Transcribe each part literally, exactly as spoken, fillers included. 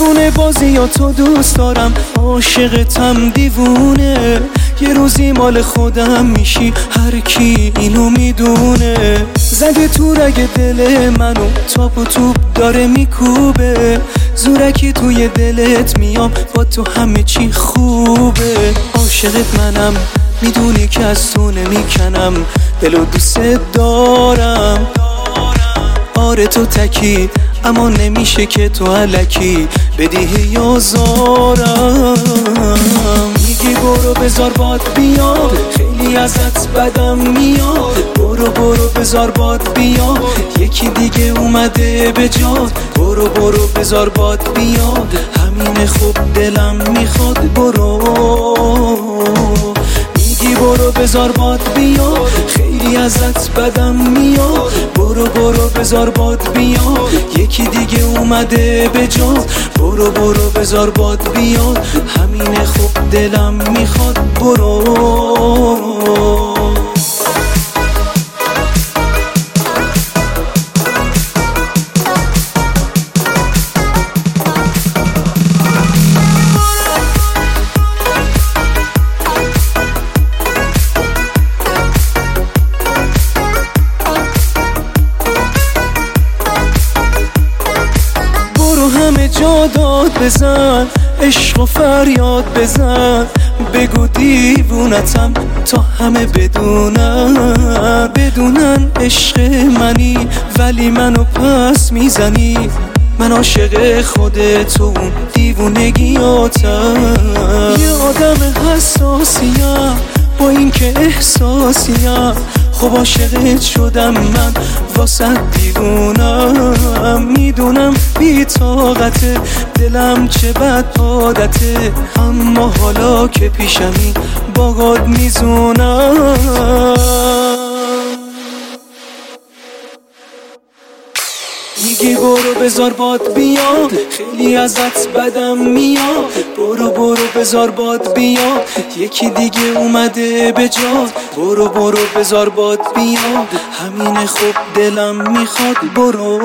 دیوونه بازی یا تو دوست دارم، عاشقتم دیوونه. یه روزی مال خودم میشی، هر کی اینو میدونه. زده تو رگ دل منو، تاپ و توپ داره میکوبه. زورکی توی دلت میام، با تو همه چی خوبه. عاشقت منم، میدونی که از تو نمیکنم، دلو دوست دارم. آره تو تکی، اما نمیشه که تو الکی بدی هزارم. میگی برو بذار باد بیاد، خیلی ازت بدم میاد. برو برو بذار باد بیاد، یکی دیگه اومده به جات. برو برو بذار باد بیاد، همین خوب دلم میخواد. برو میگی برو بذار باد بیاد، خیلی ازت بدم میاد. برو برو بذار باد بیاد، یکی دیگه اومده به جات. برو برو بذار باد بیاد، همین خوب دلم میخواد. برو همه جا داد بزن، عشق و فریاد بزن. بگو دیوونتم تا همه بدونن، بدونن عشق منی ولی منو پس میزنی. من عاشق خودتون دیوونگیاتم. یه آدم حساسیم با اینکه احساسیم، خب عاشقت شدم من واسه دیوونم. میدونم بی طاقته، دلم چه بد عادته، اما حالا که پیشمی باهات میزونم. میگی برو بذار باد بیاد، خیلی ازت بدم میاد. برو برو بذار باد بیاد، یکی دیگه اومده به جات. برو برو بذار باد بیاد، همین خوب دلم میخواد. برو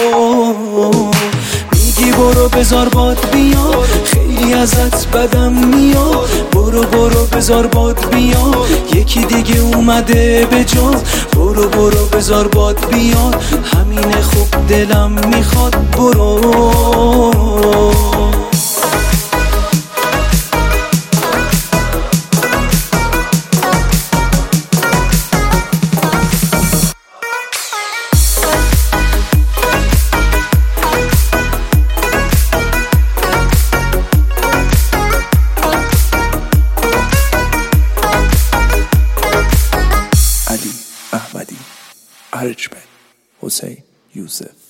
میگی برو بذار باد بیاد، خیلی ازت بدم میاد. برو برو بذار باد بیاد، یکی دیگه اومده به جات. برو برو بذار باد بیاد، همین خوب دلم میخواد. برو علی احمدی، ارجمند حسین یوسف.